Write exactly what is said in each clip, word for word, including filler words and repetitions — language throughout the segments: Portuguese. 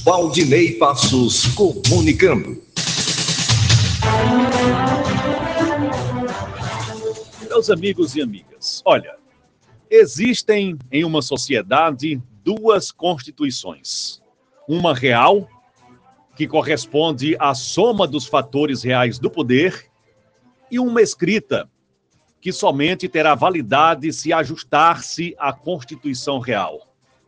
Valdinei Passos comunicando. Meus amigos e amigas, olha, existem em uma sociedade duas constituições. Uma real, que corresponde à soma dos fatores reais do poder, e uma escrita, que somente terá validade se ajustar-se à Constituição Real.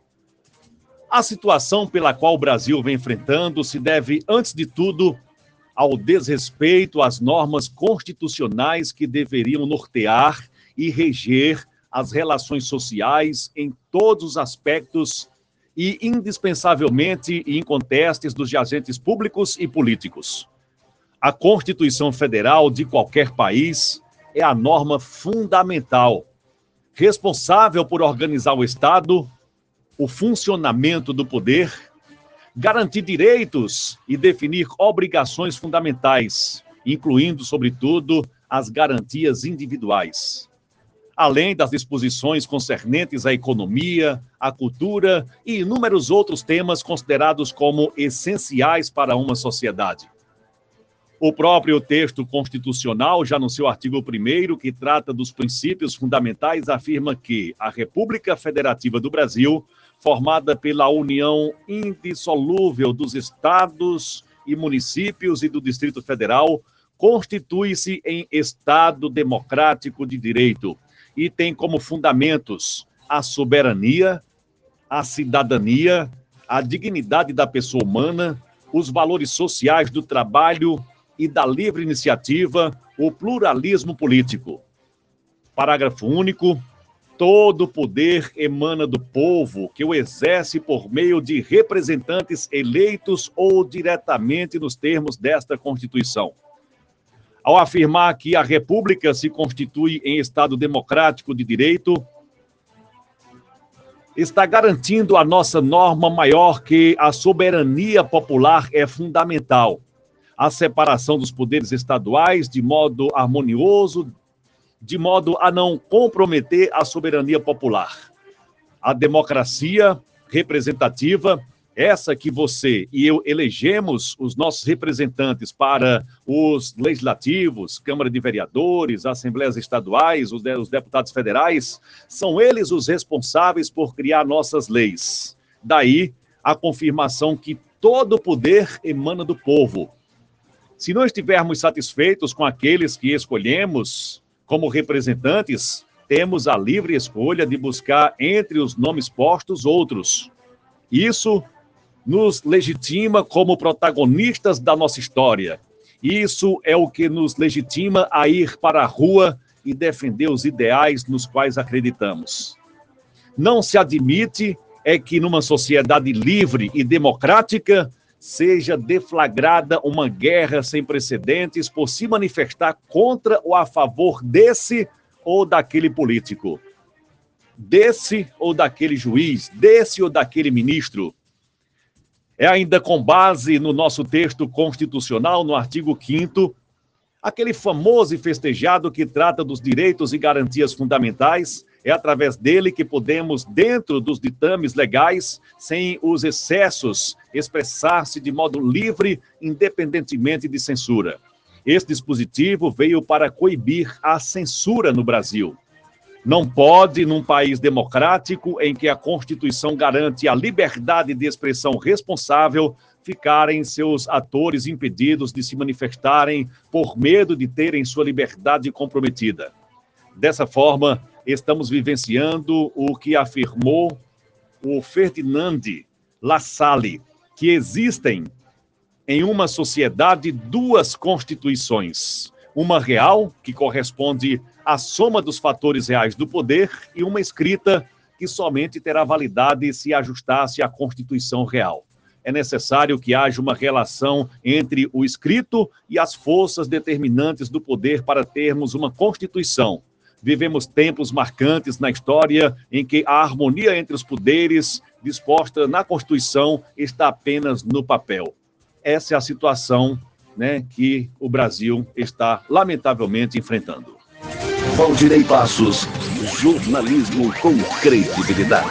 A situação pela qual o Brasil vem enfrentando se deve, antes de tudo, ao desrespeito às normas constitucionais que deveriam nortear e reger as relações sociais em todos os aspectos e, indispensavelmente e incontestes, dos agentes públicos e políticos. A Constituição Federal de qualquer país é a norma fundamental, responsável por organizar o Estado, o funcionamento do poder, garantir direitos e definir obrigações fundamentais, incluindo, sobretudo, as garantias individuais, além das disposições concernentes à economia, à cultura e inúmeros outros temas considerados como essenciais para uma sociedade. O próprio texto constitucional, já no seu artigo primeiro, que trata dos princípios fundamentais, afirma que a República Federativa do Brasil, formada pela união indissolúvel dos estados e municípios e do Distrito Federal, constitui-se em Estado democrático de direito e tem como fundamentos a soberania, a cidadania, a dignidade da pessoa humana, os valores sociais do trabalho e da livre iniciativa, o pluralismo político. Parágrafo único. Todo poder emana do povo, que o exerce por meio de representantes eleitos ou diretamente nos termos desta Constituição. Ao afirmar que a República se constitui em Estado democrático de direito, está garantindo a nossa norma maior que a soberania popular é fundamental. A separação dos poderes estaduais de modo harmonioso, de modo a não comprometer a soberania popular. A democracia representativa, essa que você e eu elegemos os nossos representantes para os legislativos, Câmara de Vereadores, Assembleias Estaduais, os deputados federais, são eles os responsáveis por criar nossas leis. Daí a confirmação que todo poder emana do povo. Se não estivermos satisfeitos com aqueles que escolhemos como representantes, temos a livre escolha de buscar entre os nomes postos outros. Isso nos legitima como protagonistas da nossa história. Isso é o que nos legitima a ir para a rua e defender os ideais nos quais acreditamos. Não se admite é que numa sociedade livre e democrática seja deflagrada uma guerra sem precedentes por se manifestar contra ou a favor desse ou daquele político, desse ou daquele juiz, desse ou daquele ministro. É ainda com base no nosso texto constitucional, no artigo quinto, aquele famoso e festejado que trata dos direitos e garantias fundamentais. É através dele que podemos, dentro dos ditames legais, sem os excessos, expressar-se de modo livre, independentemente de censura. Esse dispositivo veio para coibir a censura no Brasil. Não pode, num país democrático, em que a Constituição garante a liberdade de expressão responsável, ficarem seus atores impedidos de se manifestarem por medo de terem sua liberdade comprometida. Dessa forma, estamos vivenciando o que afirmou o Ferdinand Lassalle, que existem em uma sociedade duas constituições, uma real, que corresponde à soma dos fatores reais do poder, e uma escrita, que somente terá validade se ajustasse à Constituição Real. É necessário que haja uma relação entre o escrito e as forças determinantes do poder para termos uma Constituição. Vivemos tempos marcantes na história em que a harmonia entre os poderes disposta na Constituição está apenas no papel. Essa é a situação, né, que o Brasil está, lamentavelmente, enfrentando. Valdinei Passos, jornalismo com credibilidade.